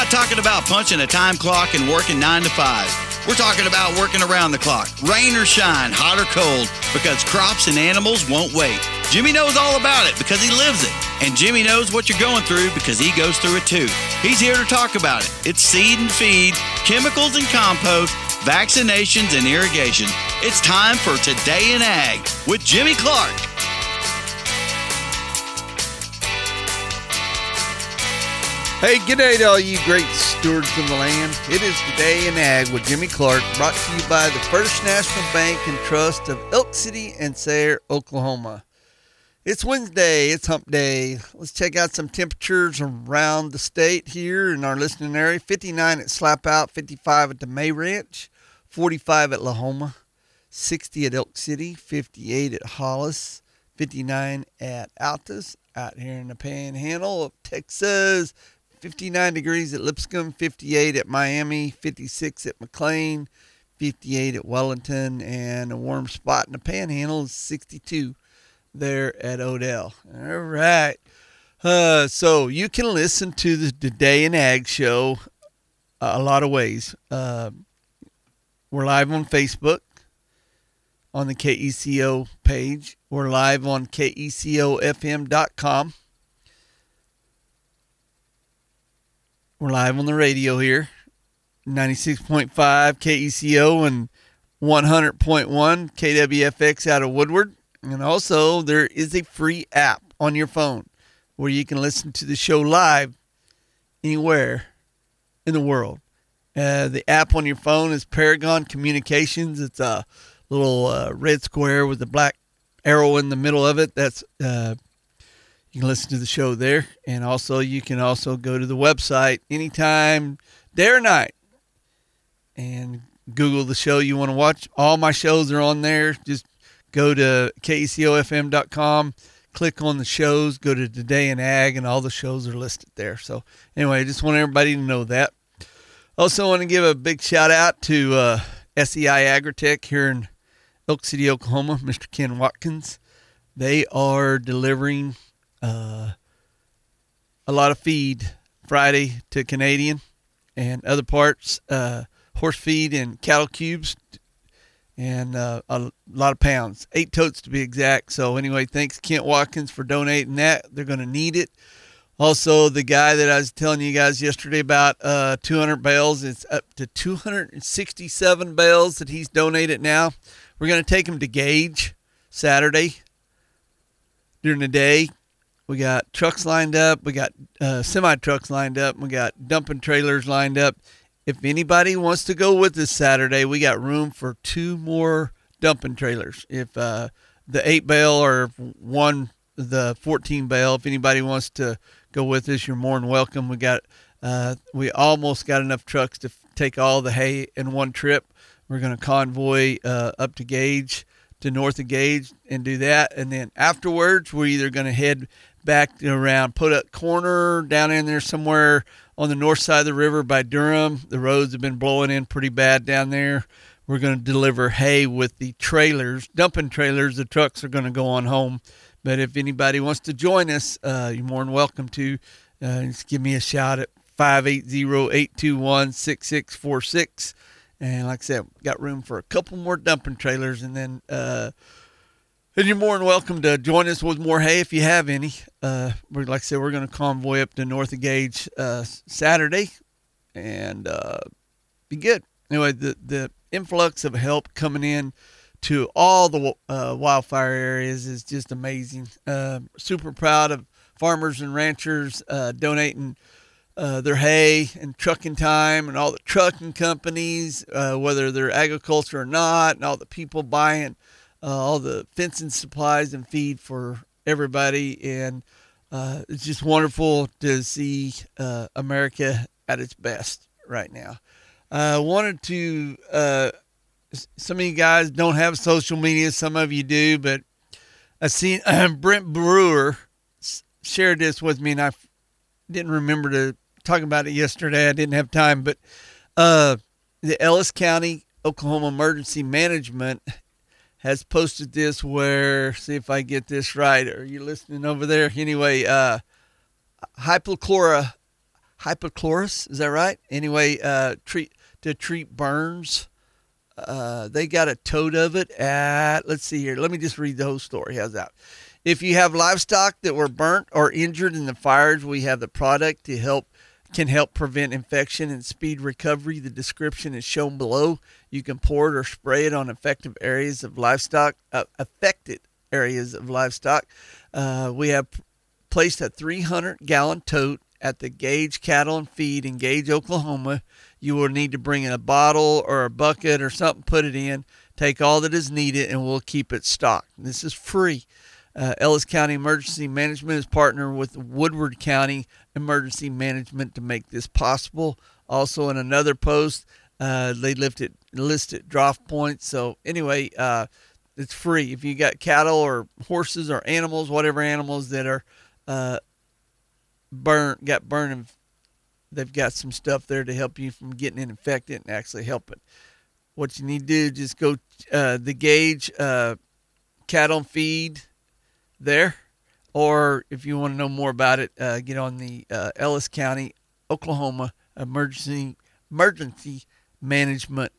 not talking about punching a time clock and working 9 to 5. We're talking about working around the clock, rain or shine, hot or cold, because crops and animals won't wait. Jimmy knows all about it because he lives it. And Jimmy knows what you're going through because he goes through it too. He's here to talk about it. It's seed and feed, chemicals and compost, vaccinations and irrigation. It's time for Today in Ag with Jimmy Clark. Hey, g'day to all you great stewards of the land. It is Today in Ag with Jimmy Clark, brought to you by the First National Bank and Trust of Elk City and Sayre, Oklahoma. It's Wednesday, it's hump day. Let's check out some temperatures around the state here in our listening area. 59 at Slapout, 55 at the May Ranch, 45 at Lahoma, 60 at Elk City, 58 at Hollis, 59 at Altus, out here in the Panhandle of Texas, 59 degrees at Lipscomb, 58 at Miami, 56 at McLean, 58 at Wellington, and a warm spot in the Panhandle is 62 there at Odell. All right. So you can listen to the Today in Ag show a lot of ways. We're live on Facebook on the KECO page. We're live on KECOFM.com. We're live on the radio here, 96.5 KECO and 100.1 KWFX out of Woodward. And also, there is a free app on your phone where you can listen to the show live anywhere in the world. The app on your phone is Paragon Communications. It's a little red square with a black arrow in the middle of it. That's you can listen to the show there. And also, you can also go to the website anytime, day or night, and Google the show you want to watch. All my shows are on there. Just go to KECOFM.com, click on the shows, go to Today in Ag, and all the shows are listed there. So anyway, I just want everybody to know that. Also want to give a big shout out to SEI Agritech here in Elk City, Oklahoma, Mr. Ken Watkins. They are delivering a lot of feed Friday to Canadian and other parts, horse feed and cattle cubes, and a lot of pounds, 8 totes to be exact. So anyway, thanks Kent Watkins for donating that. They're going to need it. Also, the guy that I was telling you guys yesterday about 200 bales, it's up to 267 bales that he's donated now. We're going to take him to Gage Saturday during the day. We got trucks lined up. We got semi-trucks lined up. We got dumping trailers lined up. If anybody wants to go with us Saturday, we got room for 2 more dumping trailers. If the 8 bale or the 14 bale, if anybody wants to go with us, you're more than welcome. We almost got enough trucks to take all the hay in one trip. We're going to convoy up to Gage, to north of Gage, and do that. And then afterwards, we're either going to head back around Poduk Corner, down in there somewhere on the north side of the river by Durham. The roads have been blowing in pretty bad down there. We're going to deliver hay with the trailers, dumping trailers. The trucks are going to go on home. But if anybody wants to join us, you're more than welcome to. Just give me a shout at 580-821-6646. And like I said, got room for a couple more dumping trailers. And then you're more than welcome to join us with more hay if you have any. Like I said, we're going to convoy up to north of Gage Saturday and be good. Anyway, the influx of help coming in to all the wildfire areas is just amazing. Super proud of farmers and ranchers donating their hay and trucking time, and all the trucking companies, whether they're agriculture or not, and all the people buying all the fencing supplies and feed for everybody. And it's just wonderful to see America at its best right now. I wanted to, some of you guys don't have social media, some of you do, but I seen Brent Brewer shared this with me, and I didn't remember to talk about it yesterday. I didn't have time, but the Ellis County, Oklahoma Emergency Management has posted this where, see if I get this right. Are you listening over there? Anyway, hypochlorite hypochlorous. Is that right? Anyway, to treat burns. They got a tote of it at, let's see here. Let me just read the whole story. How's that? If you have livestock that were burnt or injured in the fires, we have the product can help prevent infection and speed recovery. The description is shown below. You can pour it or spray it on affected areas of livestock. We have placed a 300-gallon tote at the Gage Cattle and Feed in Gage, Oklahoma. You will need to bring in a bottle or a bucket or something, put it in, take all that is needed, and we'll keep it stocked. This is free. Ellis County Emergency Management is partnered with Woodward County Emergency Management to make this possible. Also, in another post, they listed drop points. So anyway, it's free. If you got cattle or horses or animals, whatever animals that are burned, and they've got some stuff there to help you from getting it infected and actually help it. What you need to do is just go the Gage Cattle and Feed there, or if you want to know more about it, get on the Ellis County, Oklahoma Emergency Management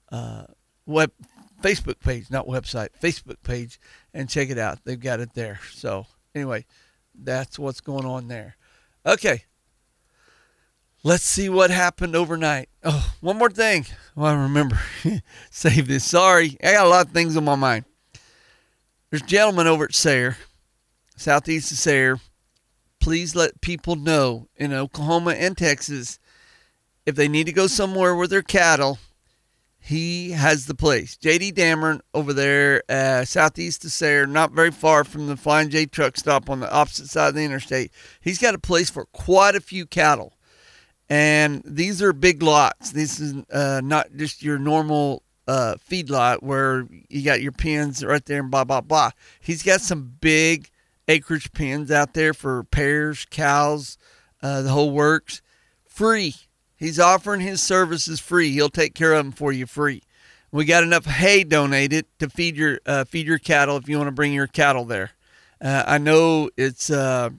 Facebook page, not website, Facebook page, and check it out. They've got it there. So anyway, that's what's going on there. Okay. Let's see what happened overnight. Oh, one more thing. Well, I remember. Save this. Sorry. I got a lot of things on my mind. There's a gentleman over at Sayre, southeast of Sayre. Please let people know in Oklahoma and Texas, if they need to go somewhere with their cattle, he has the place. J.D. Dameron over there, southeast of Sayre, not very far from the Flying J truck stop on the opposite side of the interstate. He's got a place for quite a few cattle. And these are big lots. This is not just your normal feed lot where you got your pens right there and blah, blah, blah. He's got some big acreage pens out there for pairs, cows, the whole works. Free. He's offering his services free. He'll take care of them for you free. We got enough hay donated to feed your cattle if you want to bring your cattle there. I know it's a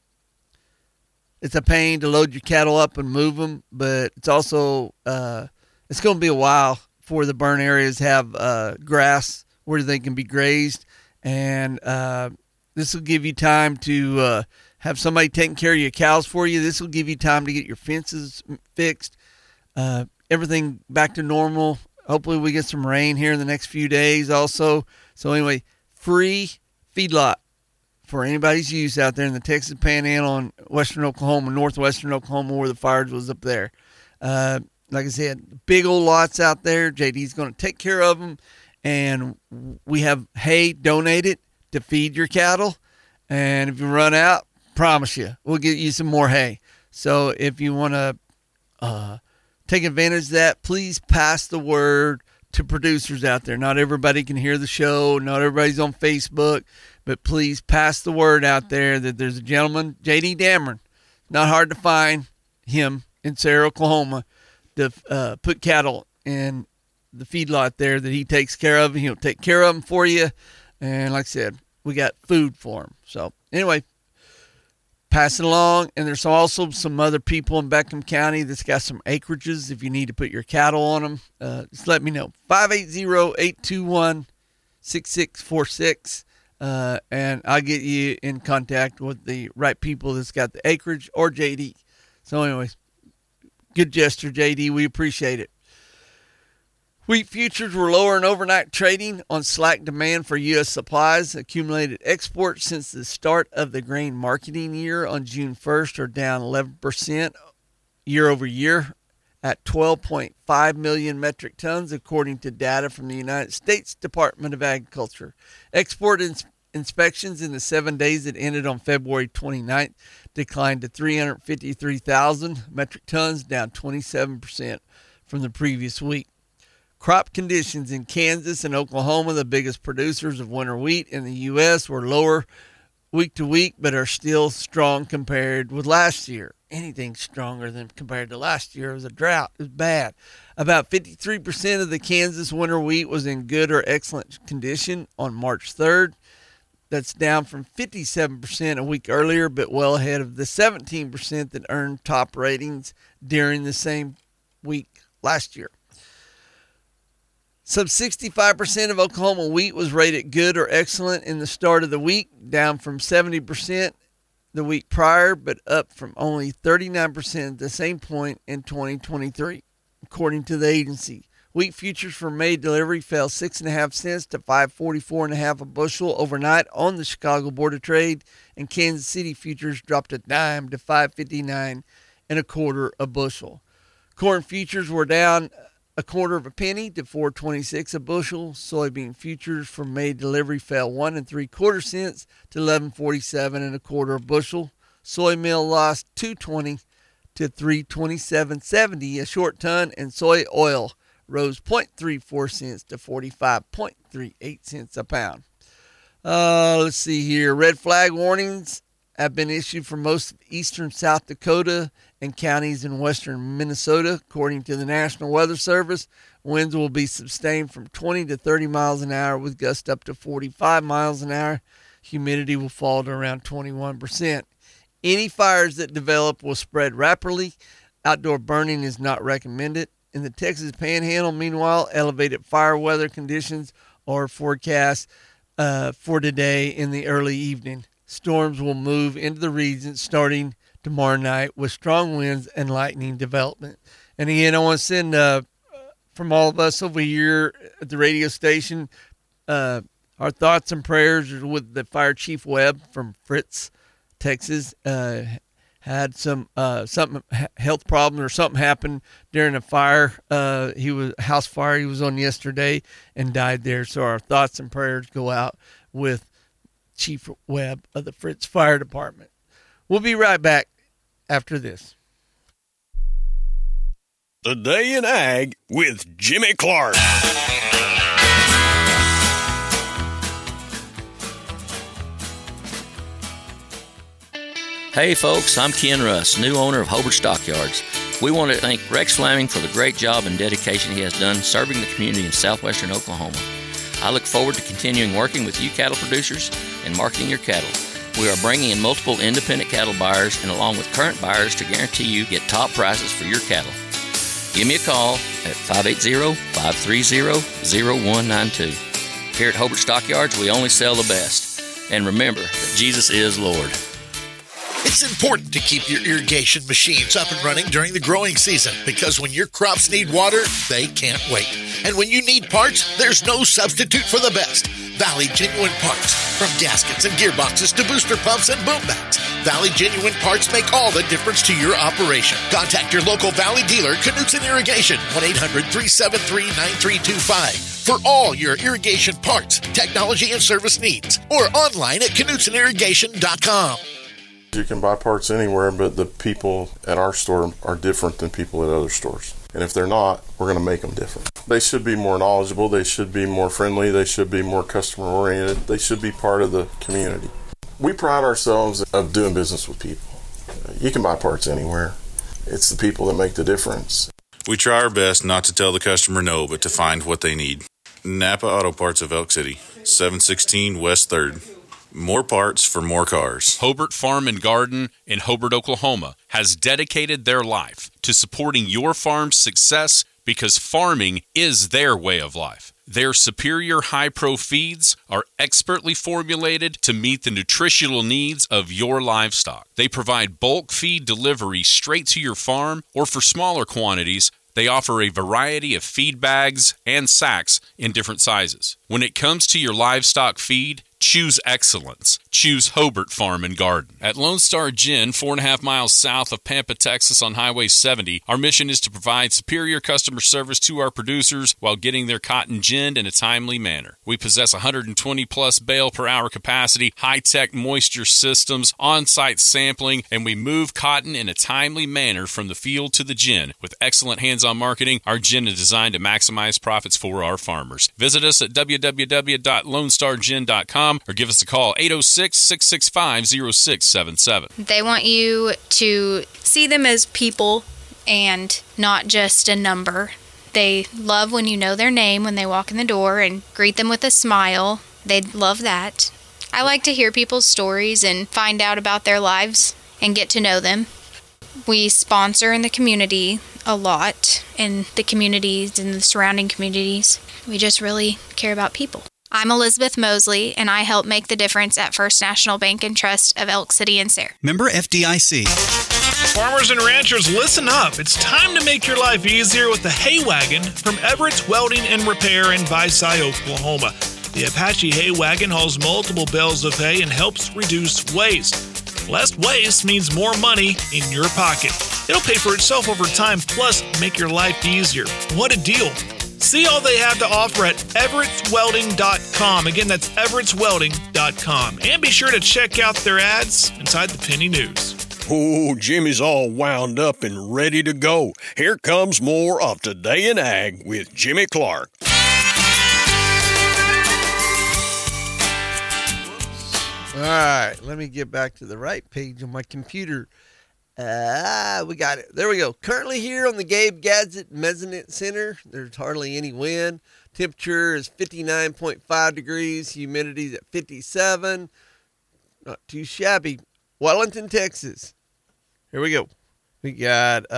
pain to load your cattle up and move them, but it's also it's going to be a while before the burn areas have grass where they can be grazed, and this will give you time to have somebody taking care of your cows for you. This will give you time to get your fences fixed, everything back to normal. Hopefully we get some rain here in the next few days also. So anyway, free feedlot for anybody's use out there in the Texas Panhandle and western Oklahoma, northwestern Oklahoma, where the fires was up there. Like I said, big old lots out there. JD's going to take care of them, and we have hay donated to feed your cattle. And if you run out, promise you, we'll get you some more hay. So if you want to take advantage of that, please pass the word to producers out there. Not everybody can hear the show. Not everybody's on Facebook. But please pass the word out there that there's a gentleman, J.D. Dameron. Not hard to find him in Sayre, Oklahoma, to put cattle in the feedlot there that he takes care of. He'll take care of them for you. And like I said, we got food for him. So anyway, pass it along. And there's also some other people in Beckham County that's got some acreages. If you need to put your cattle on them, just let me know. 580-821-6646. And I'll get you in contact with the right people that's got the acreage or JD. So anyways, good gesture, JD. We appreciate it. Wheat futures were lower in overnight trading on slack demand for U.S. supplies. Accumulated exports since the start of the grain marketing year on June 1st are down 11% year over year at 12.5 million metric tons, according to data from the United States Department of Agriculture. Export inspections in the 7 days that ended on February 29th declined to 353,000 metric tons, down 27% from the previous week. Crop conditions in Kansas and Oklahoma, the biggest producers of winter wheat in the U.S., were lower week to week, but are still strong compared with last year. Anything stronger than compared to last year was a drought. It was bad. About 53% of the Kansas winter wheat was in good or excellent condition on March 3rd. That's down from 57% a week earlier, but well ahead of the 17% that earned top ratings during the same week last year. Some 65% of Oklahoma wheat was rated good or excellent in the start of the week, down from 70% the week prior, but up from only 39% at the same point in 2023, according to the agency. Wheat futures for May delivery fell 6.5 cents to $5.44.5 a bushel overnight on the Chicago Board of Trade, and Kansas City futures dropped a dime to $5.5925 a bushel. Corn futures were down a quarter of a penny to $4.26 a bushel. Soybean futures for May delivery fell 1 3/4 cents to $11.4725 a bushel. Soy meal lost $2.20 to $3.2770 a short ton, and soy oil rose 0.34 cents to 45.38 cents a pound. Let's see here. Red flag warnings have been issued for most of eastern South Dakota and counties in western Minnesota, according to the National Weather Service. Winds will be sustained from 20 to 30 miles an hour with gusts up to 45 miles an hour. Humidity will fall to around 21%. Any fires that develop will spread rapidly. Outdoor burning is not recommended. In the Texas Panhandle, meanwhile, elevated fire weather conditions are forecast for today in the early evening. Storms will move into the region starting tomorrow night with strong winds and lightning development. And again, I want to send from all of us over here at the radio station our thoughts and prayers with the Fire Chief Webb from Fritz, Texas. Had some health problem or something happened during a fire. He was house fire he was on yesterday and died there. So our thoughts and prayers go out with Chief Webb of the Fritz Fire Department. We'll be right back after this. The Day in Ag with Jimmy Clark. Hey folks, I'm Ken Russ, new owner of Hobart Stockyards. We want to thank Rex Fleming for the great job and dedication he has done serving the community in southwestern Oklahoma. I look forward to continuing working with you cattle producers and marketing your cattle. We are bringing in multiple independent cattle buyers and along with current buyers to guarantee you get top prices for your cattle. Give me a call at 580-530-0192. Here at Hobart Stockyards, we only sell the best. And remember that Jesus is Lord. It's important to keep your irrigation machines up and running during the growing season because when your crops need water, they can't wait. And when you need parts, there's no substitute for the best. Valley Genuine Parts. From gaskets and gearboxes to booster pumps and boom backs, Valley Genuine Parts make all the difference to your operation. Contact your local Valley dealer, Knutson Irrigation, 1-800-373-9325 for all your irrigation parts, technology, and service needs. Or online at KnutsonIrrigation.com. You can buy parts anywhere, but the people at our store are different than people at other stores. And if they're not, we're going to make them different. They should be more knowledgeable. They should be more friendly. They should be more customer oriented. They should be part of the community. We pride ourselves of doing business with people. You can buy parts anywhere. It's the people that make the difference. We try our best not to tell the customer no, but to find what they need. Napa Auto Parts of Elk City, 716 West 3rd. More parts for more cars. Hobart Farm and Garden in Hobart, Oklahoma has dedicated their life to supporting your farm's success because farming is their way of life. Their superior high-pro feeds are expertly formulated to meet the nutritional needs of your livestock. They provide bulk feed delivery straight to your farm, or for smaller quantities, they offer a variety of feed bags and sacks in different sizes. When it comes to your livestock feed, choose excellence. Choose Hobart Farm and Garden. At Lone Star Gin, 4.5 miles south of Pampa, Texas on Highway 70, our mission is to provide superior customer service to our producers while getting their cotton ginned in a timely manner. We possess 120-plus bale per hour capacity, high-tech moisture systems, on-site sampling, and we move cotton in a timely manner from the field to the gin. With excellent hands-on marketing, our gin is designed to maximize profits for our farmers. Visit us at www.lonestargin.com or give us a call 806-665-0677. They want you to see them as people and not just a number. They love when you know their name when they walk in the door and greet them with a smile. They love that. I like to hear people's stories and find out about their lives and get to know them. We sponsor in the community a lot, in the communities and the surrounding communities. We just really care about people. I'm Elizabeth Mosley, and I help make the difference at First National Bank and Trust of Elk City and Sayre. Member FDIC. Farmers and ranchers, listen up. It's time to make your life easier with the Hay Wagon from Everett's Welding and Repair in Visay, Oklahoma. The Apache Hay Wagon hauls multiple bales of hay and helps reduce waste. Less waste means more money in your pocket. It'll pay for itself over time, plus make your life easier. What a deal. See all they have to offer at everettswelding.com. Again, that's everettswelding.com. And be sure to check out their ads inside the Penny News. Oh, Jimmy's all wound up and ready to go. Here comes more of Today in Ag with Jimmy Clark. All right, let me get back to the right page on my computer. We got it. There we go. Currently here on the Gabe Gadget Mezzanine Center, there's hardly any wind. Temperature is 59.5 degrees. Humidity's at 57. Not too shabby. Wellington, Texas. Here we go. We got,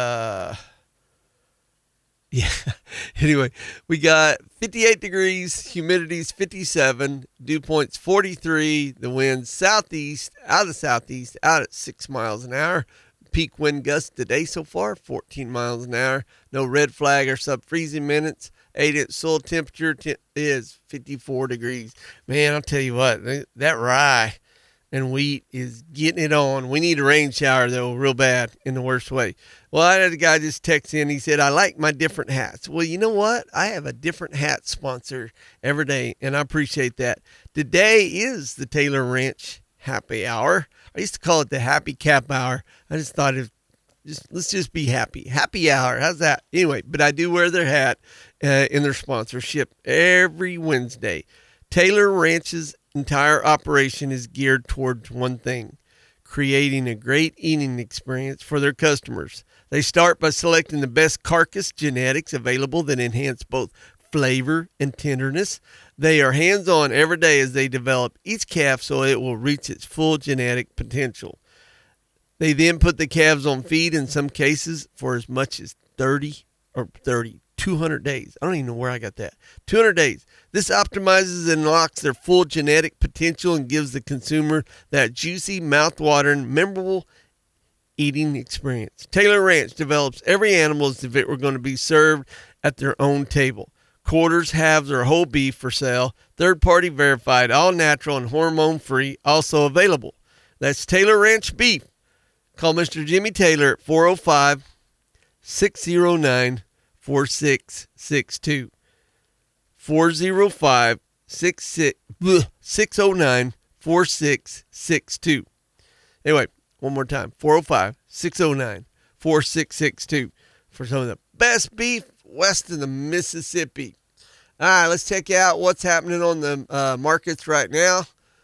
anyway, we got 58 degrees, humidity's 57, dew point's 43, the wind's southeast, out at 6 miles an hour. Peak wind gust today so far, 14 miles an hour. No red flag or sub-freezing minutes. 8-inch soil temperature is 54 degrees. Man, I'll tell you what, that rye and wheat is getting it on. We need a rain shower, though, real bad, in the worst way. Well, I had a guy just text in. He said, I like my different hats. Well, you know what? I have a different hat sponsor every day, and I appreciate that. Today is the Taylor Ranch Happy Hour. I used to call it the Happy Cap Hour. I just thought let's just be happy. Happy Hour. How's that? Anyway, but I do wear their hat in their sponsorship every Wednesday. Taylor Ranch's entire operation is geared towards one thing: creating a great eating experience for their customers. They start by selecting the best carcass genetics available that enhance both flavor and tenderness. They are hands-on every day as they develop each calf so it will reach its full genetic potential. They then put the calves on feed, in some cases for as much as 200 days. I don't even know where I got that. 200 days. This optimizes and unlocks their full genetic potential and gives the consumer that juicy, mouth-watering, memorable eating experience. Taylor Ranch develops every animal as if it were going to be served at their own table. Quarters, halves, or whole beef for sale. Third-party verified, all natural and hormone-free, also available. That's Taylor Ranch Beef. Call Mr. Jimmy Taylor at 405-609-4662. 405-609-4662. Anyway, one more time, 405-609-4662 for some of the best beef west of the Mississippi. All right, let's check out what's happening on the markets right now.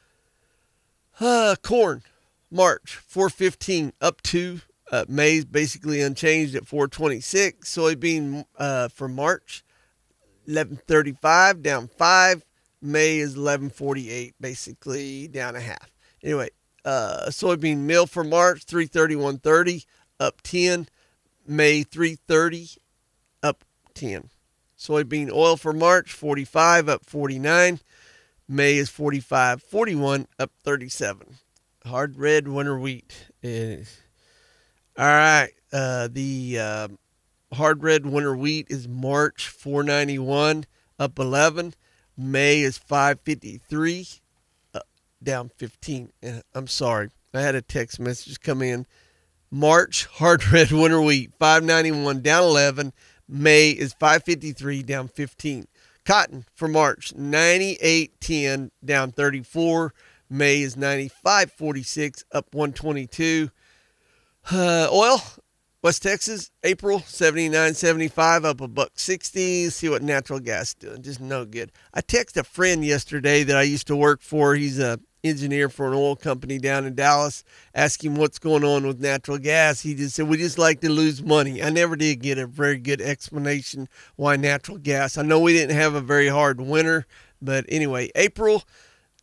Corn, March, 415 up 2. Maize basically unchanged at 426. Soybean for March, 1135 down 5. May is 1148, basically down a half. Anyway, soybean meal for March, 331.30 up 10. May 330 up 10. Soybean oil for March, 45 up 49. May is 45.41 up 37. Hard red winter wheat is. All right, the hard red winter wheat is March 491 up 11. May is 553 down 15. And I'm sorry, I had a text message come in. March hard red winter wheat 591 down 11. May is 553 down 15. Cotton for March 98.10 down 34. May is 95.46 up 122. Oil, West Texas, April 79.75 up $1.60. See what natural gas is doing. Just no good. I texted a friend yesterday that I used to work for. He's a engineer for an oil company down in Dallas. Asked him what's going on with natural gas. He just said, we just like to lose money. I never did get a very good explanation why natural gas. I know we didn't have a very hard winter, but anyway, April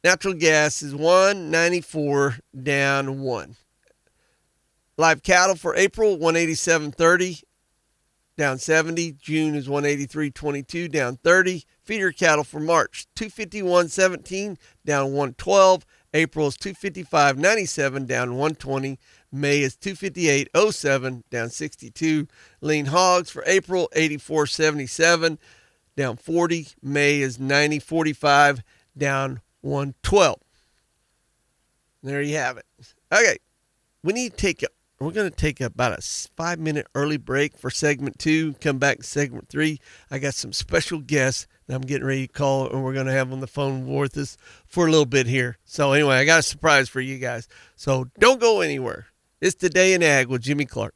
Natural gas is $1.94, down 1. Live cattle for April, $187.30, down 70. June is $183.22, down 30. Feeder cattle for March, $251.17, down 112. April is $255.97, down 120. May is $258.07, down 62. Lean hogs for April, $84.77, down 40. May is $90.45, down 112. There you have it. Okay, we're going to take about a 5-minute early break for segment 2. Come back to segment 3. I got some special guests that I'm getting ready to call, and we're going to have on the phone with us for a little bit here. So anyway, I got a surprise for you guys. So don't go anywhere. It's Today in Ag with Jimmy Clark.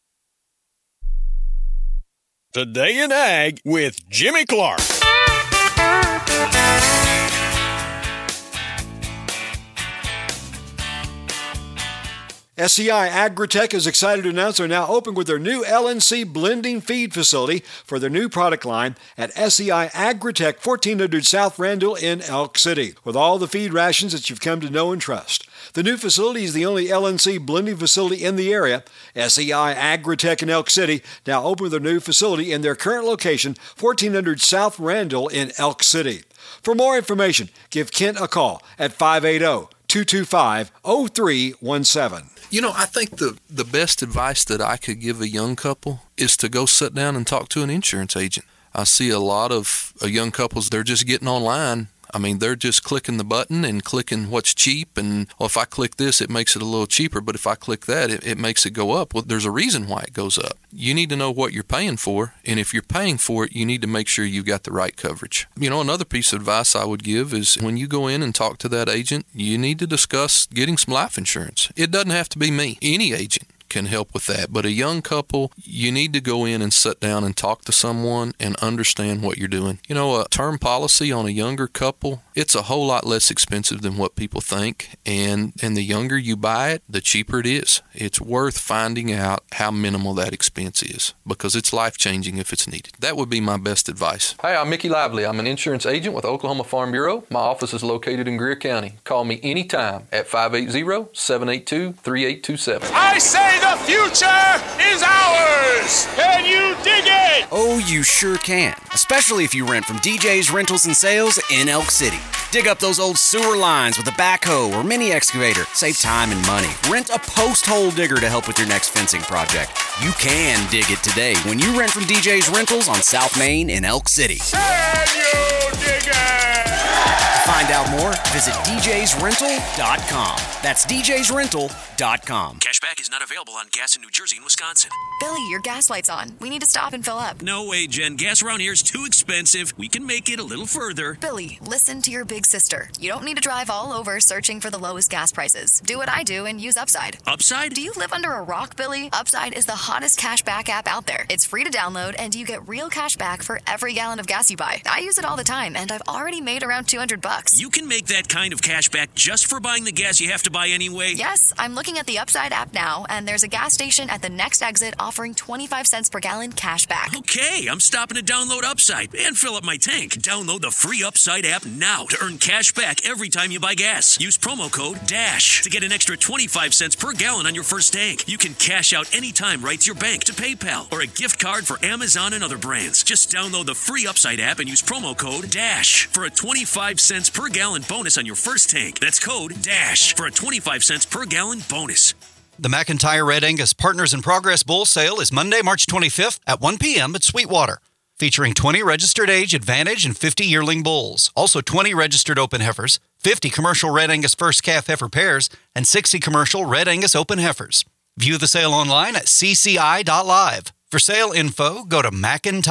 Today in Ag with Jimmy Clark. SCI Agritech is excited to announce they're now open with their new LNC blending feed facility for their new product line at SCI Agritech, 1400 South Randall in Elk City, with all the feed rations that you've come to know and trust. The new facility is the only LNC blending facility in the area. SCI Agritech in Elk City now open with their new facility in their current location, 1400 South Randall in Elk City. For more information, give Kent a call at 580-225-0317. You know, I think the best advice that I could give a young couple is to go sit down and talk to an insurance agent. I see a lot of young couples, they're just getting online. I mean, they're just clicking the button and clicking what's cheap. And, well, if I click this, it makes it a little cheaper. But if I click that, it makes it go up. Well, there's a reason why it goes up. You need to know what you're paying for. And if you're paying for it, you need to make sure you've got the right coverage. You know, another piece of advice I would give is when you go in and talk to that agent, you need to discuss getting some life insurance. It doesn't have to be me. Any agent can help with that. But a young couple, you need to go in and sit down and talk to someone and understand what you're doing. You know, a term policy on a younger couple, it's a whole lot less expensive than what people think. And the younger you buy it, the cheaper it is. It's worth finding out how minimal that expense is because it's life-changing if it's needed. That would be my best advice. Hi, I'm Mickey Lively. I'm an insurance agent with Oklahoma Farm Bureau. My office is located in Greer County. Call me anytime at 580-782-3827. I say the future is ours! Can you dig it? Oh, you sure can. Especially if you rent from DJ's Rentals and Sales in Elk City. Dig up those old sewer lines with a backhoe or mini excavator. Save time and money. Rent a post hole digger to help with your next fencing project. You can dig it today when you rent from DJ's Rentals on South Main in Elk City. Can you dig it? To find out more, visit djsrental.com. That's djsrental.com. Cashback is not available on gas in New Jersey and Wisconsin. Billy, your gas light's on. We need to stop and fill up. No way, Jen. Gas around here is too expensive. We can make it a little further. Billy, listen to your big sister. You don't need to drive all over searching for the lowest gas prices. Do what I do and use Upside. Upside? Do you live under a rock, Billy? Upside is the hottest cashback app out there. It's free to download, and you get real cash back for every gallon of gas you buy. I use it all the time, and I've already made around $200. You can make that kind of cash back just for buying the gas you have to buy anyway? Yes, I'm looking at the Upside app now, and there's a gas station at the next exit offering 25 cents per gallon cash back. Okay, I'm stopping to download Upside and fill up my tank. Download the free Upside app now to earn cash back every time you buy gas. Use promo code DASH to get an extra 25 cents per gallon on your first tank. You can cash out anytime right to your bank, to PayPal, or a gift card for Amazon and other brands. Just download the free Upside app and use promo code DASH for a 25 cents per gallon bonus on your first tank. That's code DASH for a 25 cents per gallon bonus. The McIntyre Red Angus Partners in Progress Bull Sale is Monday, March 25th at 1 p.m. at Sweetwater, featuring 20 registered age Advantage and 50 yearling bulls, also 20 registered open heifers, 50 commercial Red Angus first calf heifer pairs, and 60 commercial Red Angus open heifers. View the sale online at cci.live. For sale info, go to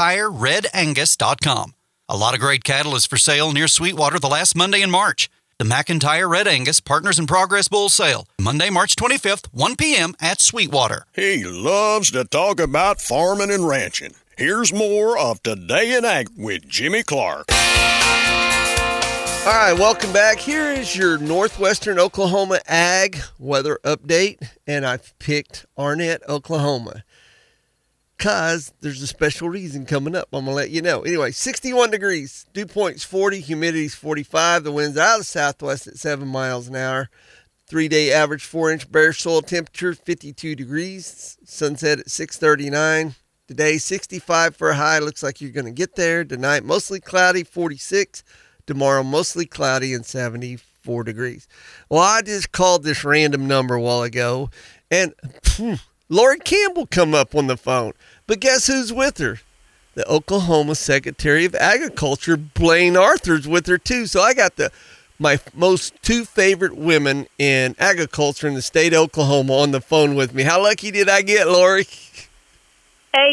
McIntyreRedAngus.com. A lot of great cattle is for sale near Sweetwater the last Monday in March. The McIntyre Red Angus Partners in Progress Bull Sale, Monday, March 25th, 1 p.m. at Sweetwater. He loves to talk about farming and ranching. Here's more of Today in Ag with Jimmy Clark. All right, welcome back. Here is your Northwestern Oklahoma Ag weather update, and I've picked Arnett, Oklahoma. because there's a special reason coming up. I'm going to let you know. Anyway, 61 degrees, dew point's 40, humidity's 45, the wind's out of the southwest at 7 miles an hour. 3-day average 4-inch bare soil temperature, 52 degrees. Sunset at 6:39. Today, 65 for a high. Looks like you're going to get there. Tonight, mostly cloudy, 46. Tomorrow, mostly cloudy and 74 degrees. Well, I just called this random number a while ago, and Lori Campbell come up on the phone. But guess who's with her? The Oklahoma Secretary of Agriculture, Blaine Arthur's with her, too. So I got my most two favorite women in agriculture in the state of Oklahoma on the phone with me. How lucky did I get, Lori? Hey,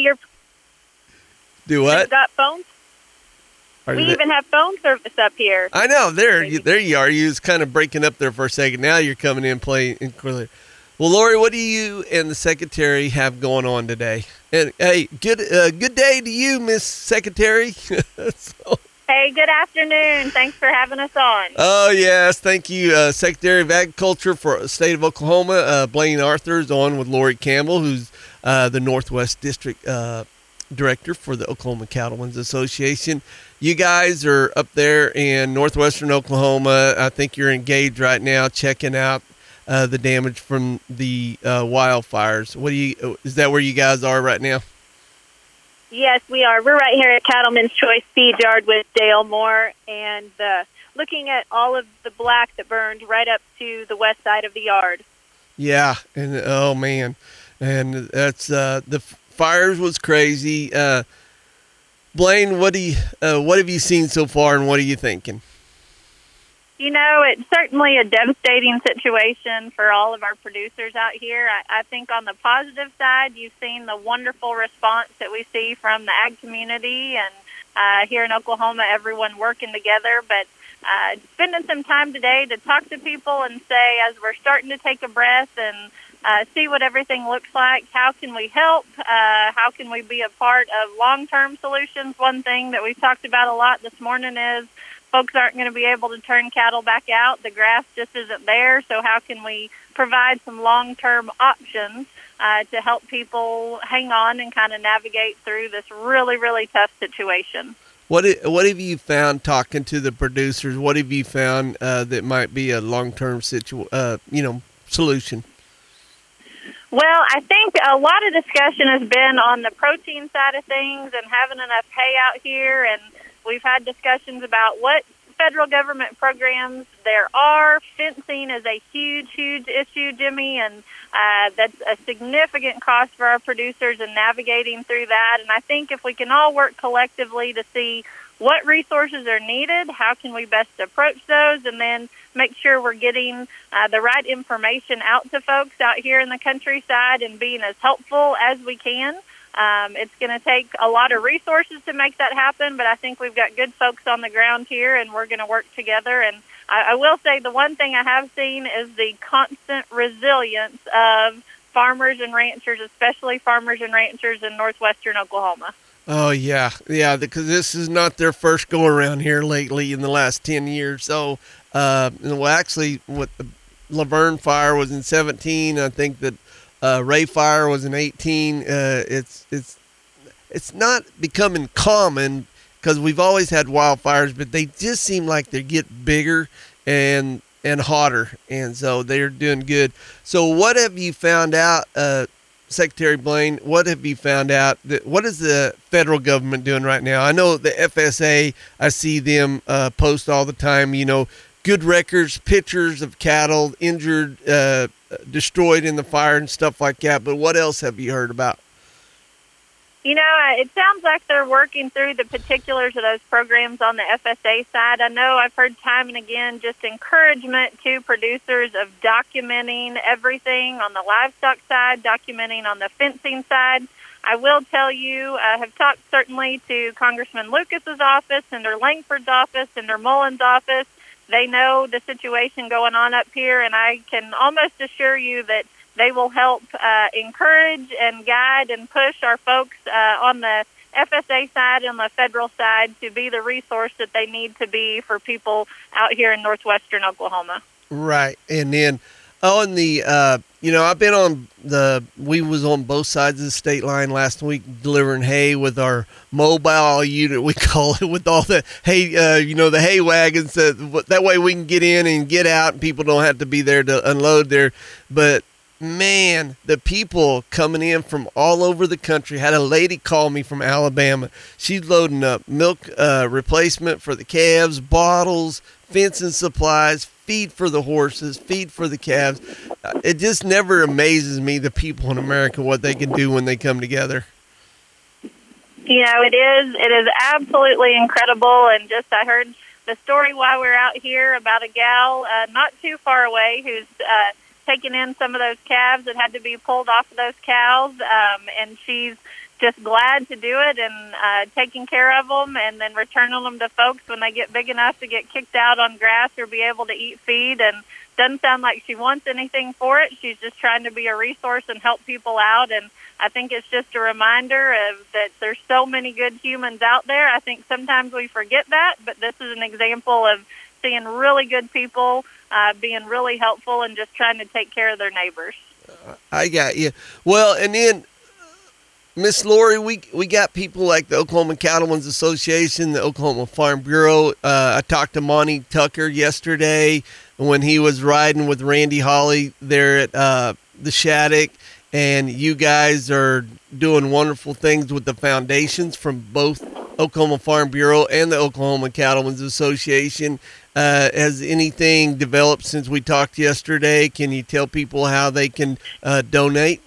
Do what? You've got phones? We even have phone service up here. I know. There you are. You was kind of breaking up there for a second. Now you're coming in playing clearly. Well, Lori, what do you and the secretary have going on today? And hey, good day to you, Miss Secretary. Hey, good afternoon. Thanks for having us on. Oh, yes. Thank you, Secretary of Agriculture for the state of Oklahoma. Blaine Arthur is on with Lori Campbell, who's the Northwest District Director for the Oklahoma Cattlemen's Association. You guys are up there in northwestern Oklahoma. I think you're engaged right now checking out the damage from the wildfires. Is that where you guys are right now? Yes, we are. We're right here at Cattleman's Choice Feed Yard with Dale Moore, and looking at all of the black that burned right up to the west side of the yard. Yeah, and oh man, and that's the fires was crazy. Blaine, what have you seen so far, and what are you thinking? You know, it's certainly a devastating situation for all of our producers out here. I think on the positive side, you've seen the wonderful response that we see from the ag community and here in Oklahoma, everyone working together. But spending some time today to talk to people and say, as we're starting to take a breath and see what everything looks like, how can we help? How can we be a part of long-term solutions? One thing that we've talked about a lot this morning is folks aren't going to be able to turn cattle back out. The grass just isn't there. So how can we provide some long-term options to help people hang on and kind of navigate through this really, really tough situation? What have you found talking to the producers? What have you found that might be a long-term solution? Well, I think a lot of discussion has been on the protein side of things and having enough hay out here, and we've had discussions about what federal government programs there are. Fencing is a huge, huge issue, Jimmy, and that's a significant cost for our producers in navigating through that. And I think if we can all work collectively to see what resources are needed, how can we best approach those, and then make sure we're getting the right information out to folks out here in the countryside and being as helpful as we can. It's going to take a lot of resources to make that happen, but I think we've got good folks on the ground here, and we're going to work together. And I will say the one thing I have seen is the constant resilience of farmers and ranchers, especially farmers and ranchers in northwestern Oklahoma. Oh, yeah, because this is not their first go-around here lately in the last 10 years. So, actually, what the Laverne fire was in 17, I think that Ray fire was in 18. It's not becoming common because we've always had wildfires, but they just seem like they get bigger and hotter, and so they're doing good. So what have you found out, Secretary Blaine? What have you found out? What is the federal government doing right now? I know the FSA, I see them post all the time, good records, pictures of cattle injured, destroyed in the fire and stuff like that. But what else have you heard about? It sounds like they're working through the particulars of those programs on the FSA side. I know I've heard time and again just encouragement to producers of documenting everything on the livestock side, documenting on the fencing side. I will tell you, I have talked certainly to Congressman Lucas's office, Senator Langford's office, Senator Mullins' office. They know the situation going on up here, and I can almost assure you that they will help encourage and guide and push our folks on the FSA side and the federal side to be the resource that they need to be for people out here in northwestern Oklahoma. Right. And then Oh, and I've been we was on both sides of the state line last week delivering hay with our mobile unit, we call it, with all the hay, the hay wagons. That way we can get in and get out and people don't have to be there to unload there. But man, the people coming in from all over the country. Had a lady call me from Alabama. She's loading up milk replacement for the calves, bottles, fencing supplies, feed for the horses, feed for the calves. It just never amazes me, the people in America, what they can do when they come together. It is absolutely incredible. And just, I heard the story while we were out here about a gal not too far away who's taking in some of those calves that had to be pulled off of those cows, and she's just glad to do it and taking care of them and then returning them to folks when they get big enough to get kicked out on grass or be able to eat feed. And doesn't sound like she wants anything for it. She's just trying to be a resource and help people out. And I think it's just a reminder that there's so many good humans out there. I think sometimes we forget that, but this is an example of seeing really good people being really helpful and just trying to take care of their neighbors. I got you. Well, and then, Miss Lori, we got people like the Oklahoma Cattlemen's Association, the Oklahoma Farm Bureau. I talked to Monty Tucker yesterday when he was riding with Randy Hawley there at the Shattuck, and you guys are doing wonderful things with the foundations from both Oklahoma Farm Bureau and the Oklahoma Cattlemen's Association. Has anything developed since we talked yesterday? Can you tell people how they can donate?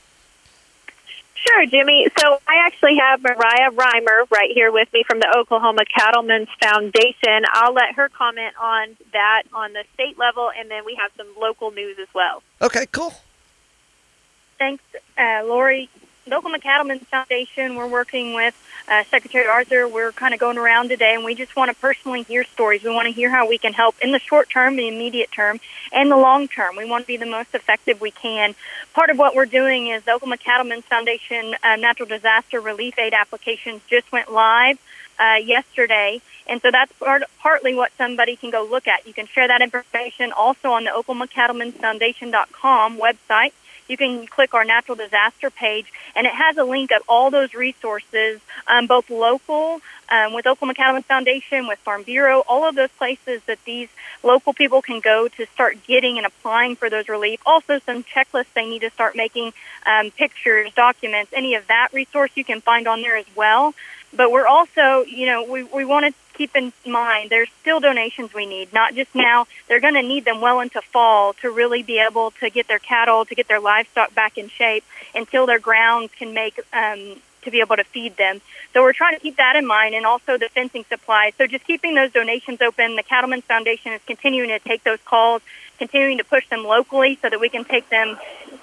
Sure, Jimmy. So I actually have Mariah Reimer right here with me from the Oklahoma Cattlemen's Foundation. I'll let her comment on that on the state level, and then we have some local news as well. Okay, cool. Thanks, Lori. The Oklahoma Cattlemen's Foundation, we're working with Secretary Arthur. We're kind of going around today, and we just want to personally hear stories. We want to hear how we can help in the short term, the immediate term, and the long term. We want to be the most effective we can. Part of what we're doing is the Oklahoma Cattlemen's Foundation Natural Disaster Relief Aid applications just went live yesterday, and so that's partly what somebody can go look at. You can share that information also on the OklahomaCattlemen'sFoundation.com website. You can click our natural disaster page, and it has a link of all those resources, both local with Oklahoma Cattlemen's Foundation, with Farm Bureau, all of those places that these local people can go to start getting and applying for those relief. Also, some checklists they need to start making, pictures, documents, any of that resource you can find on there as well. But we're also, we want to keep in mind there's still donations we need, not just now. They're going to need them well into fall to really be able to get their cattle, to get their livestock back in shape until their grounds can make to be able to feed them. So we're trying to keep that in mind, and also the fencing supplies. So just keeping those donations open. The Cattlemen's Foundation is continuing to take those calls, continuing to push them locally so that we can take them,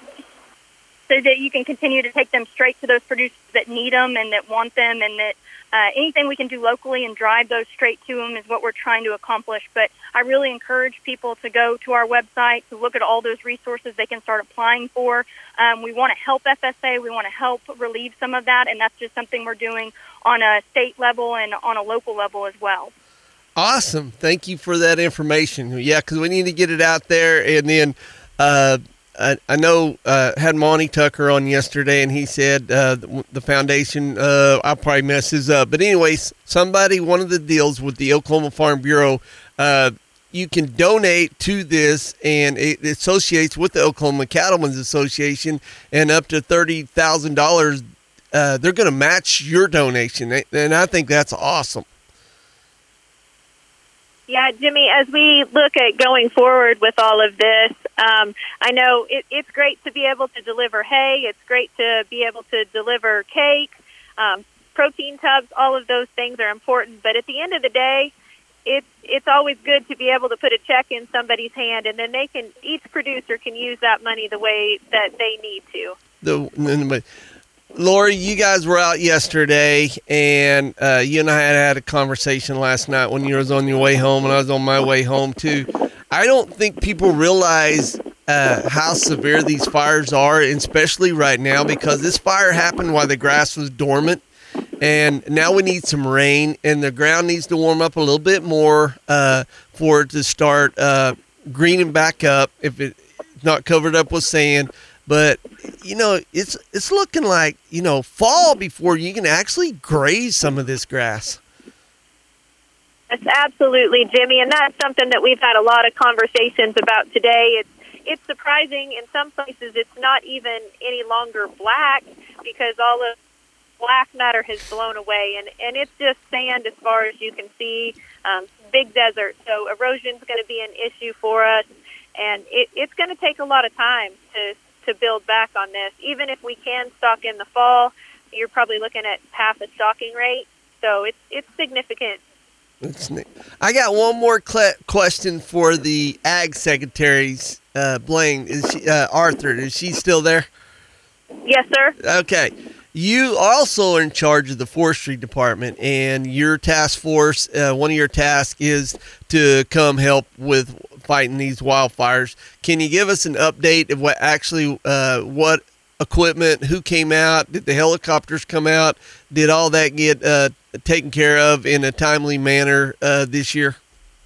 so that you can continue to take them straight to those producers that need them and that want them, and that anything we can do locally and drive those straight to them is what we're trying to accomplish. But I really encourage people to go to our website, to look at all those resources they can start applying for. We want to help FSA. We want to help relieve some of that, and that's just something we're doing on a state level and on a local level as well. Awesome. Thank you for that information. Yeah, because we need to get it out there. And then I know had Monty Tucker on yesterday, and he said the foundation, I'll probably mess this up. But anyways, one of the deals with the Oklahoma Farm Bureau, you can donate to this, and it associates with the Oklahoma Cattlemen's Association, and up to $30,000, they're going to match your donation. And I think that's awesome. Yeah, Jimmy, as we look at going forward with all of this, I know it's great to be able to deliver hay. It's great to be able to deliver cake, protein tubs. All of those things are important. But at the end of the day, it's always good to be able to put a check in somebody's hand, and then each producer can use that money the way that they need to. Lori, you guys were out yesterday, and you and I had a conversation last night when you was on your way home, and I was on my way home too. I don't think people realize how severe these fires are, and especially right now, because this fire happened while the grass was dormant, and now we need some rain, and the ground needs to warm up a little bit more for it to start greening back up. not covered up with sand. But, it's looking like, fall before you can actually graze some of this grass. That's absolutely, Jimmy, and that's something that we've had a lot of conversations about today. It's surprising in some places it's not even any longer black because all the black matter has blown away, and it's just sand as far as you can see, big desert. So erosion's going to be an issue for us, and it's going to take a lot of time to build back on this. Even if we can stock in the fall, you're probably looking at half a stocking rate. So it's significant. That's neat. I got one more question for the Ag Secretaries, Blaine. Arthur, is she still there? Yes, sir. Okay. You also are in charge of the forestry department, and your task force, one of your tasks is to come help with fighting these wildfires. Can you give us an update of what equipment, who came out, did the helicopters come out, did all that get taken care of in a timely manner this year?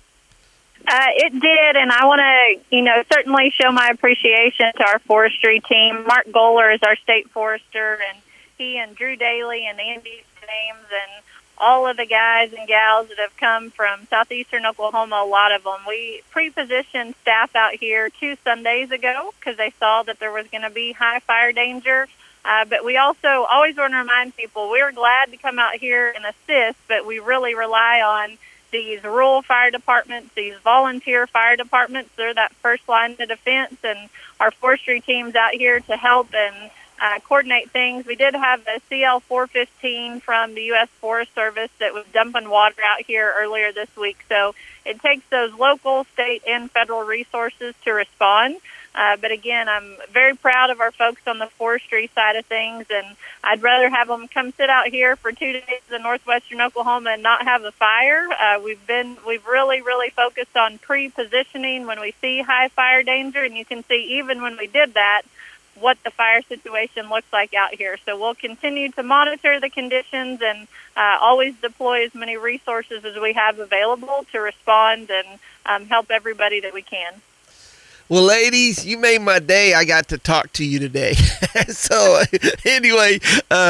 It did, and I want to, certainly show my appreciation to our forestry team. Mark Goller is our state forester, and he and Drew Daly and Andy James and all of the guys and gals that have come from southeastern Oklahoma, a lot of them. We pre-positioned staff out here 2 Sundays ago because they saw that there was going to be high fire danger. But we also always want to remind people we're glad to come out here and assist, but we really rely on these rural fire departments, these volunteer fire departments. They're that first line of defense, and our forestry team's out here to help and coordinate things. We did have a CL-415 from the U.S. Forest Service that was dumping water out here earlier this week. So it takes those local, state, and federal resources to respond. But again, I'm very proud of our folks on the forestry side of things, and I'd rather have them come sit out here for 2 days in northwestern Oklahoma and not have a fire. We've really focused on pre-positioning when we see high fire danger, and you can see even when we did that, what the fire situation looks like out here. So we'll continue to monitor the conditions and always deploy as many resources as we have available to respond and help everybody that we can. Well, ladies, you made my day. I got to talk to you today. So anyway,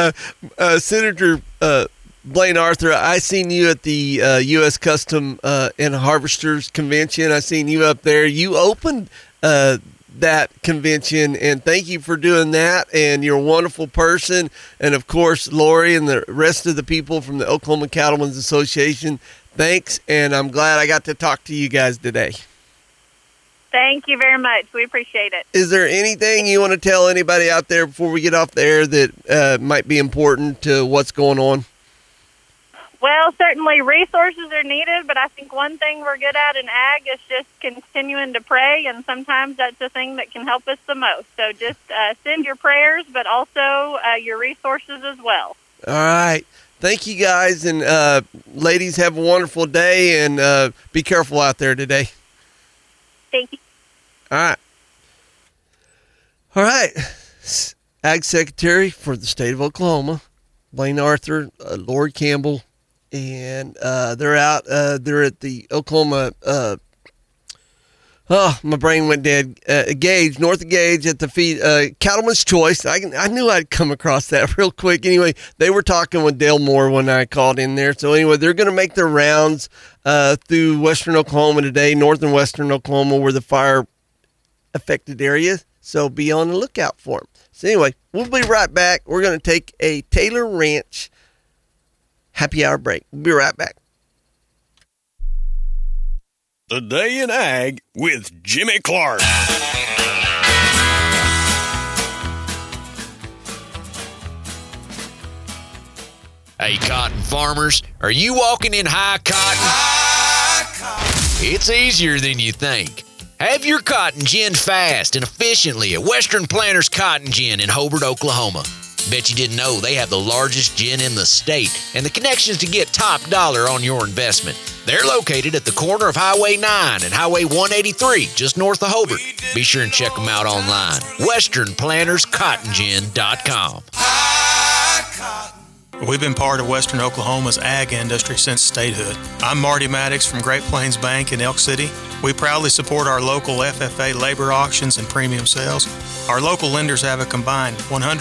Senator Blaine Arthur, I seen you at the U.S. Custom and Harvesters Convention. I seen you up there. You opened that convention, and thank you for doing that, and you're a wonderful person. And of course, Lori and the rest of the people from the Oklahoma Cattlemen's Association, thanks, and I'm glad I got to talk to you guys today. Thank you very much. We appreciate it. Is there anything you want to tell anybody out there before we get off the air that might be important to what's going on? Well, certainly resources are needed, but I think one thing we're good at in ag is just continuing to pray, and sometimes that's the thing that can help us the most. So just send your prayers, but also your resources as well. All right. Thank you, guys, and ladies, have a wonderful day, and be careful out there today. Thank you. All right. Ag Secretary for the state of Oklahoma, Blaine Arthur, Lord Campbell, and they're out. They're at the Oklahoma. My brain went dead. Gage, north of Gage, at the feed. Cattleman's Choice. I knew I'd come across that real quick. Anyway, they were talking with Dale Moore when I called in there. So anyway, they're going to make their rounds through western Oklahoma today, north and western Oklahoma, where the fire affected area. So be on the lookout for them. So anyway, we'll be right back. We're going to take a Taylor Ranch happy hour break. We'll be right back. The Day in Ag with Jimmy Clark. Hey, cotton farmers, are you walking in high cotton? It's easier than you think. Have your cotton ginned fast and efficiently at Western Planters Cotton Gin in Hobart, Oklahoma. Bet you didn't know they have the largest gin in the state and the connections to get top dollar on your investment. They're located at the corner of Highway 9 and Highway 183, just north of Hobart. Be sure and check them out online. WesternPlantersCottonGin.com. We've been part of Western Oklahoma's ag industry since statehood. I'm Marty Maddox from Great Plains Bank in Elk City. We proudly support our local FFA labor auctions and premium sales. Our local lenders have a combined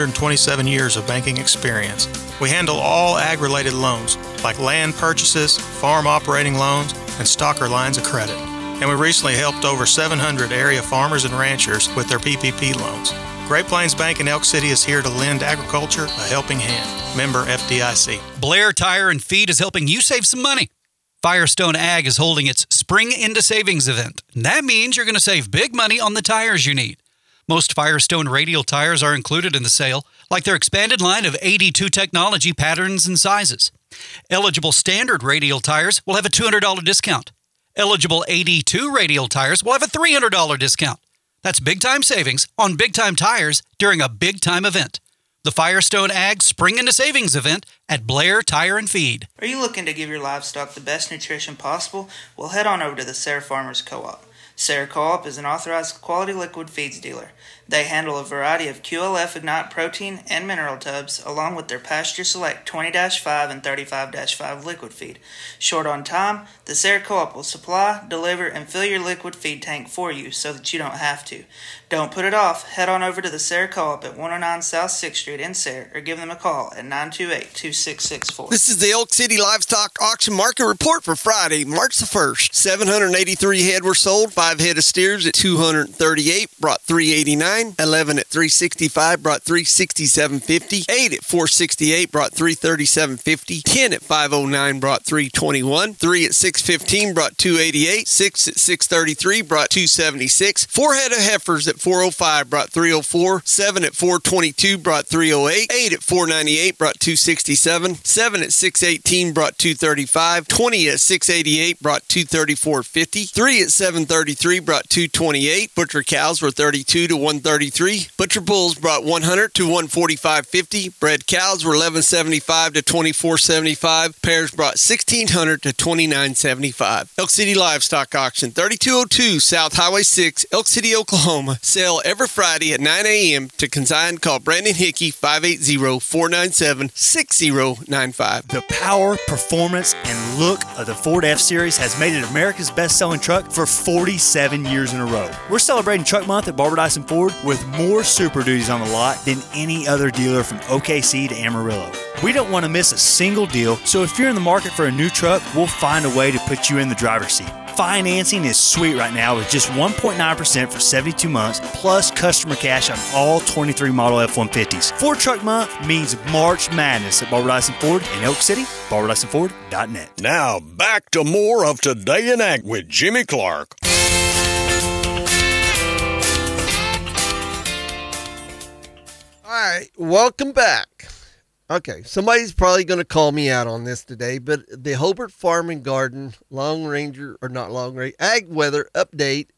127 years of banking experience. We handle all ag-related loans, like land purchases, farm operating loans, and stocker lines of credit. And we recently helped over 700 area farmers and ranchers with their PPP loans. Great Plains Bank in Elk City is here to lend agriculture a helping hand. Member FDIC. Blair Tire and Feed is helping you save some money. Firestone Ag is holding its Spring Into Savings event. And that means you're going to save big money on the tires you need. Most Firestone radial tires are included in the sale, like their expanded line of 82 technology patterns and sizes. Eligible standard radial tires will have a $200 discount. Eligible 82 radial tires will have a $300 discount. That's big-time savings on big-time tires during a big-time event. The Firestone Ag Spring Into Savings event at Blair Tire and Feed. Are you looking to give your livestock the best nutrition possible? Well, head on over to the Sarah Farmers Co-op. Sarah Co-op is an authorized quality liquid feeds dealer. They handle a variety of QLF Ignite protein and mineral tubs, along with their Pasture Select 20-5 and 35-5 liquid feed. Short on time, the Sarah Co-op will supply, deliver, and fill your liquid feed tank for you so that you don't have to. Don't put it off. Head on over to the Sarah Co-op at 109 South 6th Street in Sarah, or give them a call at 928-2664. This is the Elk City Livestock Auction Market Report for Friday, March the 1st. 783 head were sold, 5 head of steers at $238, brought $389. 11 at $365, brought $367.50. 8 at $468, brought $337.50. 10 at $509, brought $321. 3 at $615, brought $288. 6 at $633, brought $276. 4 head of heifers at $405, brought $304. 7 at $422, brought $308. 8 at $498, brought $267. 7 at $618, brought $235. 20 at $688, brought $234.50. 3 at $733, brought $228. Butcher cows were $32 to $133. Butcher bulls brought $100 to $145.50. Bred cows were $11.75 to $24.75. Pairs brought $1,600 to $29.75. Elk City Livestock Auction, 3202 South Highway 6, Elk City, Oklahoma. Sale every Friday at 9 a.m. To consign, call Brandon Hickey, 580-497-6095. The power, performance, and look of the Ford F-Series has made it America's best-selling truck for 47 years in a row. We're celebrating Truck Month at Barbara Dyson Ford with more Super Duties on the lot than any other dealer from OKC to Amarillo. We don't want to miss a single deal, so if you're in the market for a new truck, we'll find a way to put you in the driver's seat. Financing is sweet right now with just 1.9% for 72 months, plus customer cash on all 23 model F-150s. Ford Truck Month means March Madness at Barbara Dyson Ford in Elk City, BarbaraDysonFord.net. Now, back to more of Today in Ag with Jimmy Clark. All right, welcome back. Okay, somebody's probably going to call me out on this today, but the Hobart Farm and Garden ag weather update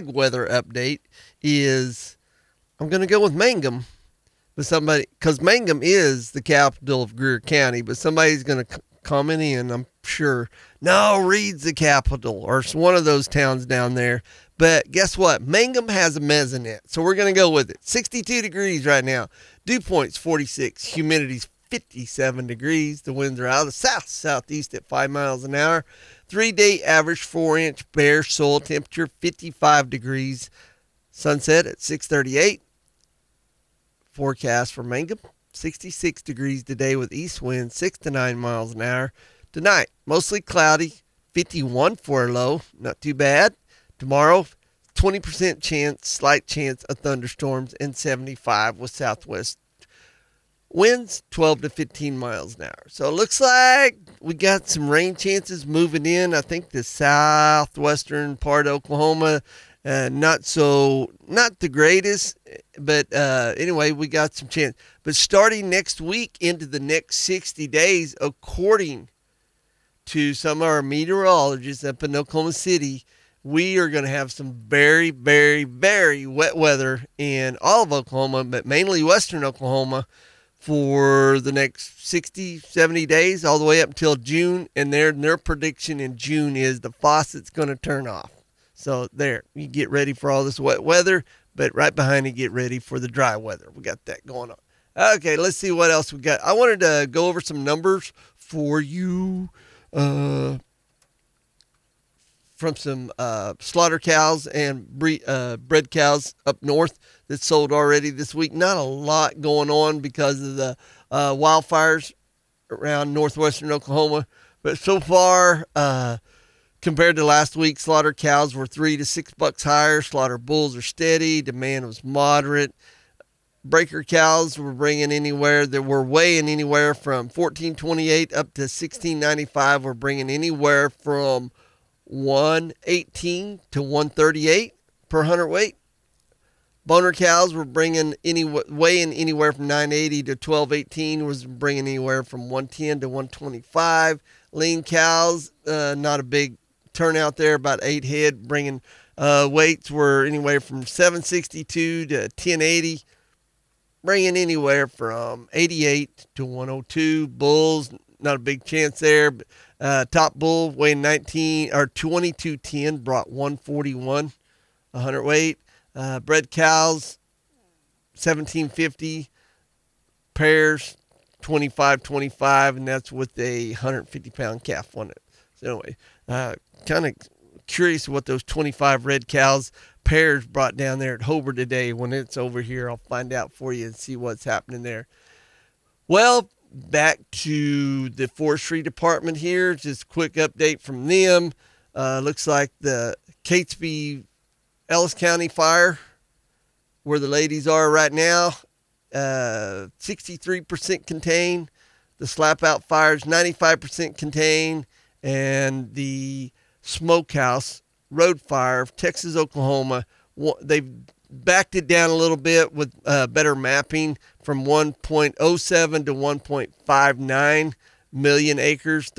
is, I'm going to go with Mangum, but because Mangum is the capital of Greer County, but somebody's going to comment in, I'm sure, no, Reed's the capital, or it's one of those towns down there. But guess what? Mangum has a mesonet, so we're going to go with it. 62 degrees right now. Dew point's 46. Humidity's 57 degrees. The winds are out of the south-southeast at 5 miles an hour. 3-day average 4-inch bare soil temperature, 55 degrees. Sunset at 6:38. Forecast for Mangum, 66 degrees today with east winds 6 to 9 miles an hour. Tonight, mostly cloudy, 51 for a low, not too bad. Tomorrow, 20% chance, slight chance of thunderstorms, and 75 with southwest winds 12 to 15 miles an hour. So it looks like we got some rain chances moving in. I think the southwestern part of Oklahoma, not the greatest, but anyway, we got some chance. But starting next week into the next 60 days, according to some of our meteorologists up in Oklahoma City, we are going to have some very, very, very wet weather in all of Oklahoma, but mainly western Oklahoma for the next 60, 70 days, all the way up until June. And their prediction in June is the faucet's going to turn off. So there, you get ready for all this wet weather, but right behind it, get ready for the dry weather. We got that going on. Okay, let's see what else we got. I wanted to go over some numbers for you from some slaughter cows and bred cows up north that sold already this week. Not a lot going on because of the wildfires around northwestern Oklahoma. But so far, compared to last week, slaughter cows were $3 to $6 higher. Slaughter bulls are steady. Demand was moderate. Breaker cows were weighing anywhere from 14.28 up to 16.95. We're bringing anywhere from 118 to 138 per hundredweight. Boner cows were weighing anywhere from 980 to 1218. Was bringing anywhere from 110 to 125. Lean cows, not a big turnout there, about 8 head. Bringing weights were anywhere from 762 to 1080. Bringing anywhere from 88 to 102. Bulls, not a big chance there. Top bull weighing 2210 brought 141 a hundredweight. Bred cows 1750. Pairs 2525, and that's with a 150-pound calf on it. So anyway, kind of curious what those 25 red cows pairs brought down there at Hobart today. When it's over here, I'll find out for you and see what's happening there. Well, back to the forestry department here. Just a quick update from them. Looks like the Catesby Ellis County fire, where the ladies are right now, 63% contained. The Slap Out fires 95% contained, and the Smokehouse Road Fire of Texas, Oklahoma, they've backed it down a little bit with better mapping from 1.07 to 1.59 million acres,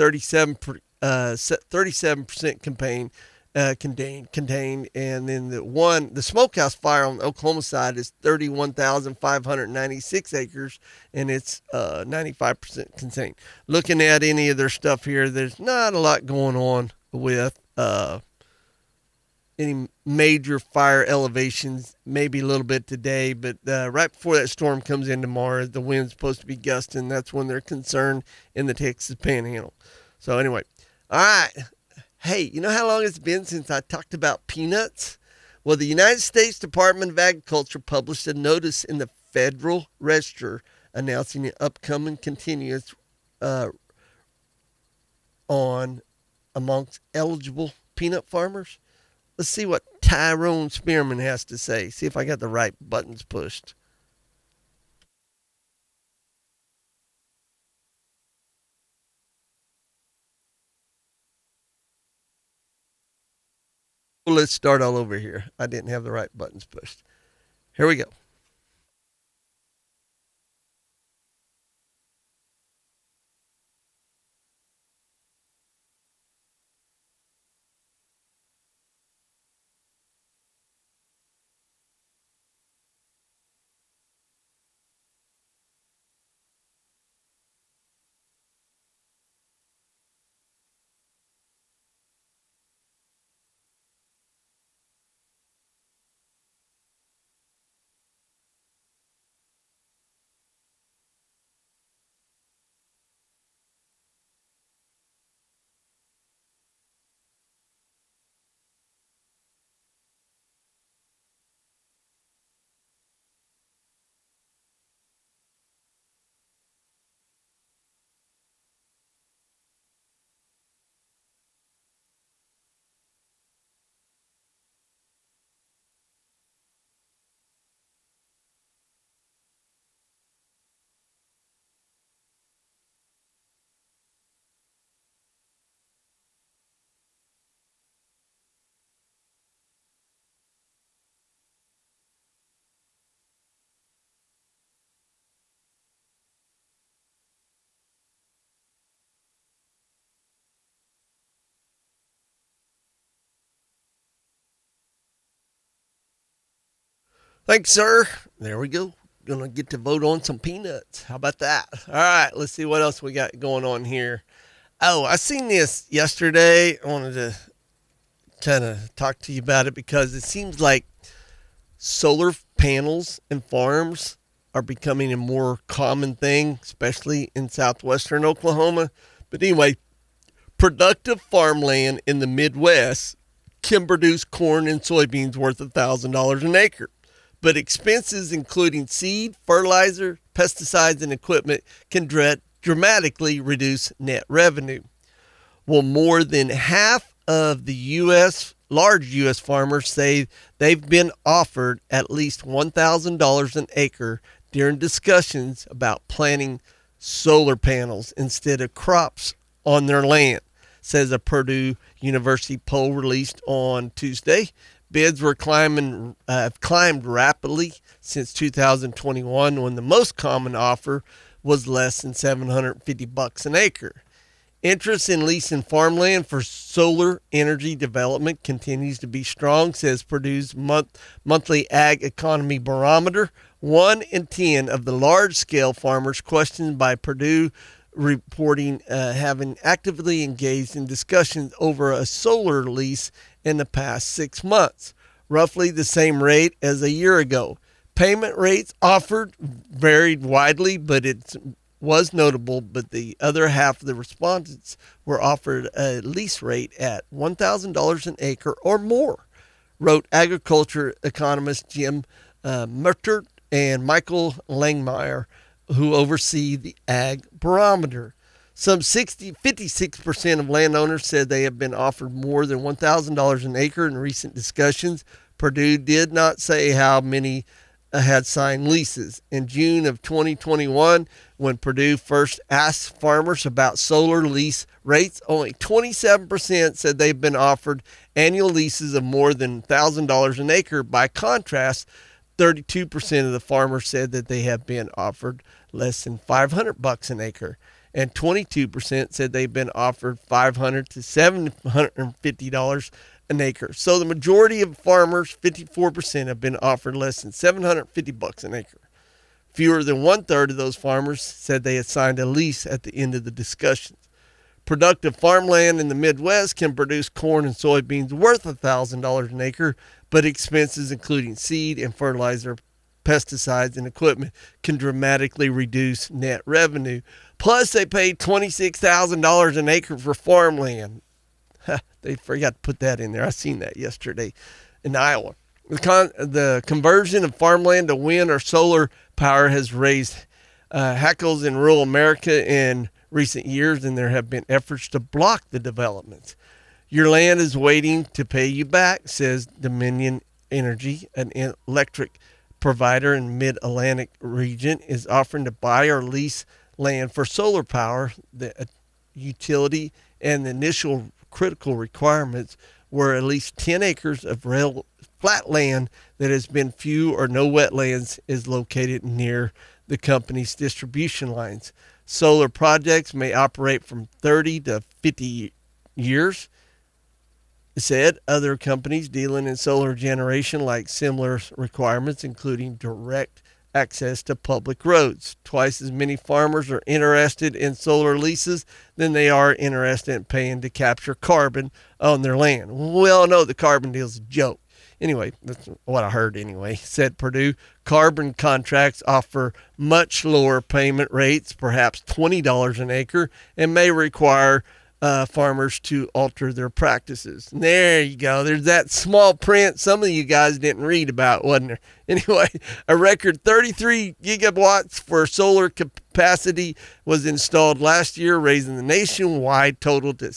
37% contained, and then the Smokehouse fire on the Oklahoma side is 31,596 acres, and it's 95% contained. Looking at any of their stuff here, there's not a lot going on with any major fire elevations, maybe a little bit today, but right before that storm comes in tomorrow, the wind's supposed to be gusting. That's when they're concerned in the Texas Panhandle. So anyway, all right. Hey, you know how long it's been since I talked about peanuts? Well, the United States Department of Agriculture published a notice in the Federal Register announcing an upcoming continuance on amongst eligible peanut farmers. Let's see what Tyrone Spearman has to say. See if I got the right buttons pushed. Well, let's start all over here. I didn't have the right buttons pushed. Here we go. Thanks, sir. There we go. Gonna get to vote on some peanuts. How about that? All right, let's see what else we got going on here. Oh, I seen this yesterday. I wanted to kind of talk to you about it because it seems like solar panels and farms are becoming a more common thing, especially in southwestern Oklahoma. But anyway, productive farmland in the Midwest can produce corn and soybeans worth $1,000 an acre. But expenses including seed, fertilizer, pesticides, and equipment can dramatically reduce net revenue. Well, more than half of the large U.S. farmers say they've been offered at least $1,000 an acre during discussions about planting solar panels instead of crops on their land, says a Purdue University poll released on Tuesday. Bids were climbed rapidly since 2021, when the most common offer was less than $750 an acre. Interest in leasing farmland for solar energy development continues to be strong, says Purdue's monthly Ag Economy Barometer. 1 in 10 of the large-scale farmers questioned by Purdue reporting having actively engaged in discussions over a solar lease in the past 6 months, roughly the same rate as a year ago. Payment rates offered varied widely, but it was notable, but the other half of the respondents were offered a lease rate at $1,000 an acre or more, wrote agriculture economist Jim Mertert and Michael Langmeyer, who oversee the Ag Barometer. Some 56% of landowners said they have been offered more than $1,000 an acre in recent discussions. Purdue did not say how many had signed leases. In June of 2021, when Purdue first asked farmers about solar lease rates, only 27% said they've been offered annual leases of more than $1,000 an acre. By contrast, 32% of the farmers said that they have been offered less than $500 an acre, and 22% said they've been offered $500 to $750 an acre. So the majority of farmers, 54%, have been offered less than $750 an acre. Fewer than 1/3 of those farmers said they had signed a lease at the end of the discussions. Productive farmland in the Midwest can produce corn and soybeans worth $1,000 an acre, but expenses including seed and fertilizer, pesticides, and equipment can dramatically reduce net revenue. Plus, they paid $26,000 an acre for farmland. They forgot to put that in there. I seen that yesterday in Iowa. The conversion of farmland to wind or solar power has raised hackles in rural America in recent years, and there have been efforts to block the developments. Your land is waiting to pay you back, says Dominion Energy, an electric provider in Mid-Atlantic region, is offering to buy or lease land for solar power. The utility and the initial critical requirements were at least 10 acres of flat land that has been few or no wetlands is located near the company's distribution lines. Solar projects may operate from 30 to 50 years. Said other companies dealing in solar generation like similar requirements, including direct access to public roads. Twice as many farmers are interested in solar leases than they are interested in paying to capture carbon on their land. We all know the carbon deal's a joke. Anyway, that's what I heard anyway, said Purdue. Carbon contracts offer much lower payment rates, perhaps $20 an acre, and may require farmers to alter their practices. And there you go. There's that small print some of you guys didn't read about, wasn't there? Anyway, a record 33 gigawatts for solar capacity was installed last year, raising the nationwide total to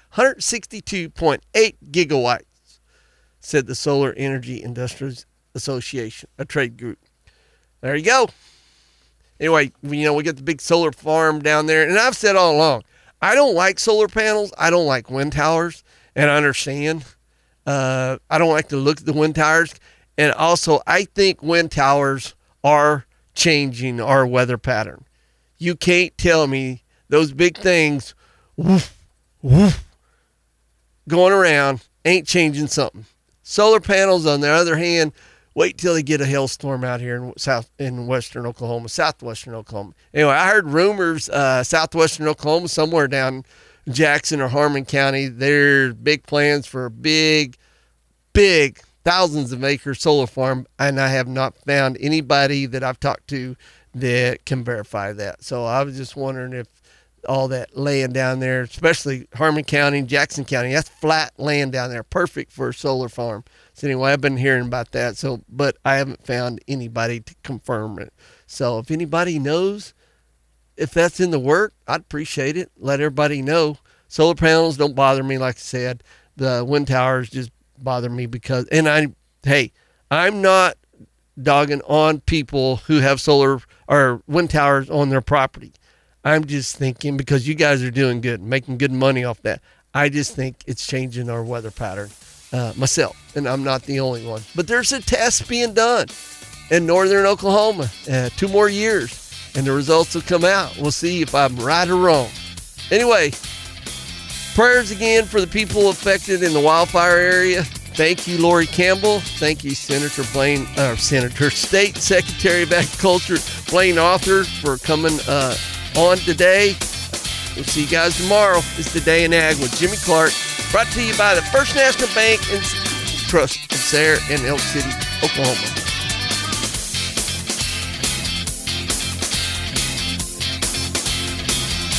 162.8 gigawatts, said the Solar Energy Industries Association, a trade group. There you go. Anyway, we got the big solar farm down there, and I've said all along, I don't like solar panels. I don't like wind towers, and I understand. I don't like to look at the wind towers. And also, I think wind towers are changing our weather pattern. You can't tell me those big things woof, woof, going around ain't changing something. Solar panels, on the other hand, wait till they get a hailstorm out here in western Oklahoma, southwestern Oklahoma. Anyway, I heard rumors, southwestern Oklahoma, somewhere down Jackson or Harmon County, there's big plans for a big thousands of acre solar farm, and I have not found anybody that I've talked to that can verify that. So I was just wondering if all that land down there, especially Harmon County, Jackson County, that's flat land down there, perfect for a solar farm. So anyway, I've been hearing about that. So, but I haven't found anybody to confirm it. So if anybody knows if that's in the work, I'd appreciate it. Let everybody know. Solar panels don't bother me, like I said. The wind towers just bother me because, and I'm not dogging on people who have solar or wind towers on their property. I'm just thinking, because you guys are doing good, making good money off that, I just think it's changing our weather pattern myself, and I'm not the only one. But there's a test being done in northern Oklahoma, 2 more years, and the results will come out. We'll see if I'm right or wrong. Anyway, prayers again for the people affected in the wildfire area. Thank you, Lori Campbell. Thank you, State Secretary of Agriculture Blaine Arthur, for coming on today. We'll see you guys tomorrow. It's the Day in Ag with Jimmy Clark, brought to you by the First National Bank and Trust of Sayre in Elk City, Oklahoma.